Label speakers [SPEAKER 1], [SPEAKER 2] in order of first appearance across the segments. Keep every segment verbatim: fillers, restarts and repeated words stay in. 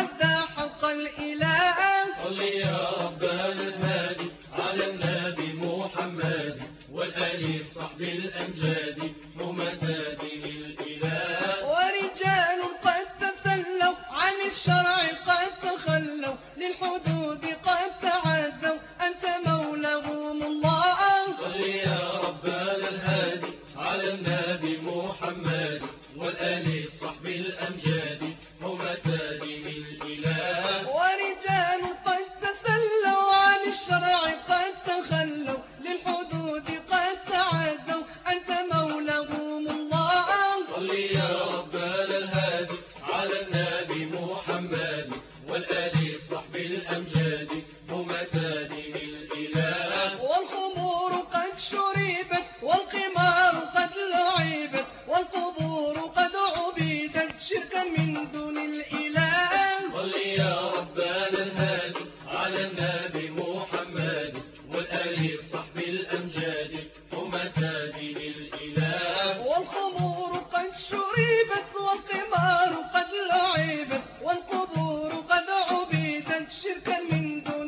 [SPEAKER 1] أبدى حق الإله.
[SPEAKER 2] صل يا ربنا الهادي على النبي محمد والآل الصحب الأمجاد هم تادين الإله.
[SPEAKER 1] ورجال قد تسلوا عن الشرع قد تخلوا للحدود قد تعدوا أنت مولاهم الله.
[SPEAKER 2] صل يا ربنا الهادي على النبي محمد والآل الصحب الأمجاد هم تادين الإله.
[SPEAKER 1] ورجال قد تسلوا عن الشرع قد تخلوا للحدود قد تعدوا أنت مولاهم الله.
[SPEAKER 2] صل يا ربنا الهادي على النبي محمد والآل الصحب الأمجاد هم تادين الإله.
[SPEAKER 1] والخمور قد شربت والقمار قد لعبت والقبور قد عبدت شركا من دون الإله.
[SPEAKER 2] صل يا ربنا الهادي على النبي محمد والآل الصحب الأمجاد هم تادين الإله.
[SPEAKER 1] والخمور قد شربت والقمار قد لعبت والقبور قد عبدت شركا من دون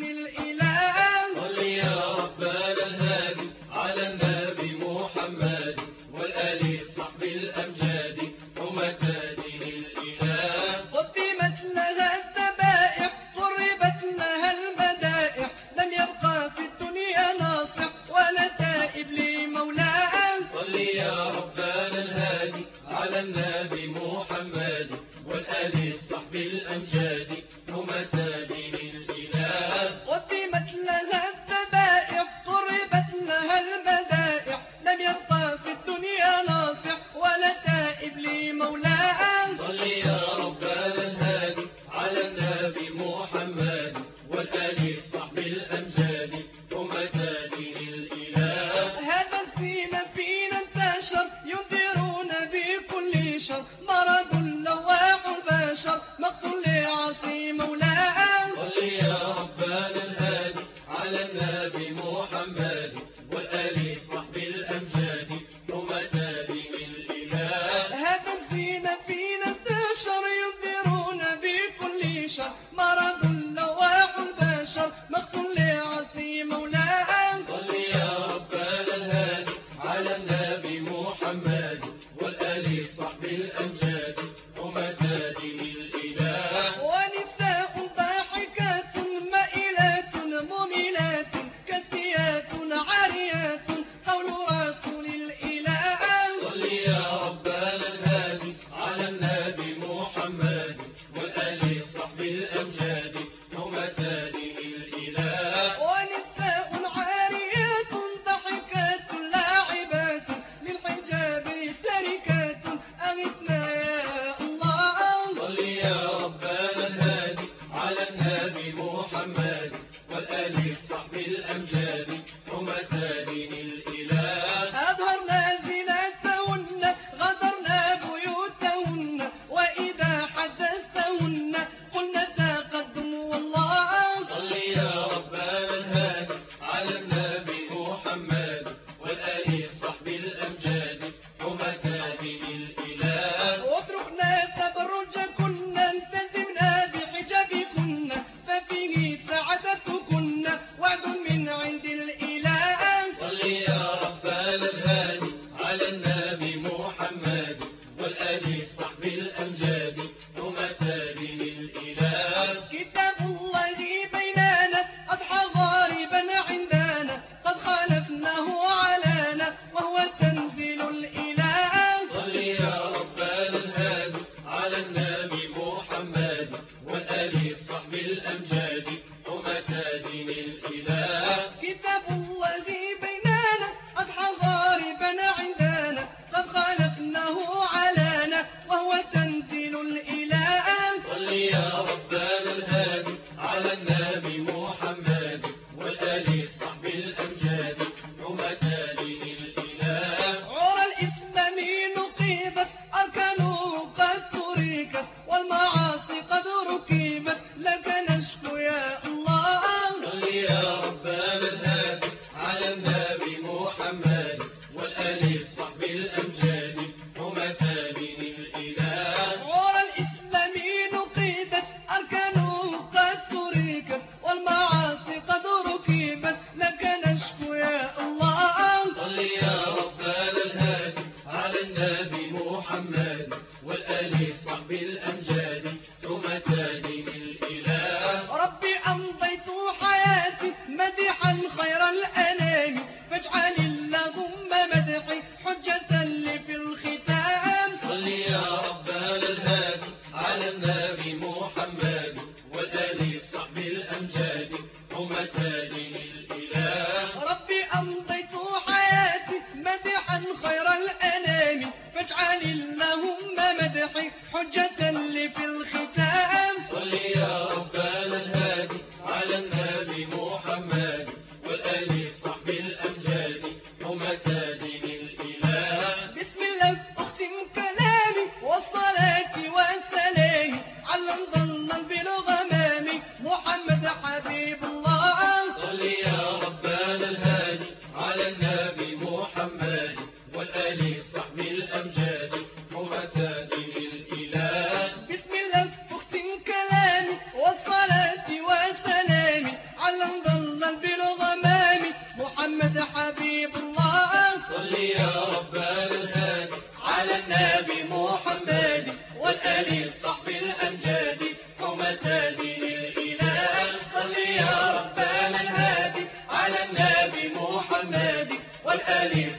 [SPEAKER 1] الإله.
[SPEAKER 2] صل يا ربنا الهادي على النبي محمد والآل الصحب الأمجاد هم تادين الإله.
[SPEAKER 1] قدمت لها الذبائح قربت لها المدائح لم يبقى في الدنيا ناصح ولا تائب لمولاه.
[SPEAKER 2] صل يا ربنا الهادي على النبي محمد والآل الصحب الأمجاد هم تادين الإله.
[SPEAKER 1] قدمت لها الذبائح قربت لها المدائح لم يبقى في الدنيا ناصح ولا تائب لمولاه.
[SPEAKER 2] صل يا ربنا الهادي على النبي محمد والآل الصحب الأمجاد هم تادين الإله.
[SPEAKER 1] هذا الزين فينا انتشر ينذرون بكل شر مرض لواح البشر مقتول لعصي مولاه.
[SPEAKER 2] صل يا ربنا الهادي على النبي محمد والآل الصحب الأمجاد هم تادين الإله.
[SPEAKER 1] هذا الزين فينا انتشر ينذرون بكل شر مرض لواح البشر مقتول لعصي مولاه.
[SPEAKER 2] صل يا ربنا الهادي على النبي محمد والآل الصحب الأمجاد هم تادين الإله.
[SPEAKER 1] ونساء ضاحكات مائلات مميلات كاسيات عاريات قول رسول الإله.
[SPEAKER 2] صل يا ربنا الهادي على النبي محمد والآل الصحب الأمجاد هم تادين الإله.
[SPEAKER 1] ونساء عاريات ضحكات لاعبات للحجاب تاركات أغثنا يا الله.
[SPEAKER 2] صل يا ربنا الهادي على النبي محمد والآل الصحب الأمجاد هم تادين الإله.
[SPEAKER 1] أظهرنا زينتهن غدرنا بيوتهن وإذا حدثتهن قلنا تقدم والله.
[SPEAKER 2] صل يا ربنا الهادي على النبي محمد والآل الصحب الأمجاد هم تادين الإله.
[SPEAKER 1] واتركنا تبرجكن التزمنا بحجابكن ففيه سعادتكن وعد من عند الإله.
[SPEAKER 2] صل يا ربنا الهادي على النبي محمد والآل الصحب الأمجاد هم تادين الإله.
[SPEAKER 1] كتاب الله بيننا أضحى غاربا عندنا قد خالفناه علينا وهو تنزيل الإله.
[SPEAKER 2] صل يا ربنا الهادي على النبي محمد والآل الصحب الأمجاد هم تادين الإله.
[SPEAKER 1] كتاب الله بيننا أضحى غاربا عندنا قد خالفناه علينا وهو تنزيل الإله.
[SPEAKER 2] صل يا ربنا الهادي على النبي محمد والآل الصحب الأمجاد هم تادين الإله.
[SPEAKER 1] عرى الإسلام نقيبت أركانه قد تركت والمعاصي قد ركبت لك نشكو يا
[SPEAKER 2] النبي محمد والآل الصحب الأمجاد حمة دين الإله صل يا ربنا الهادي على النبي محمد والآل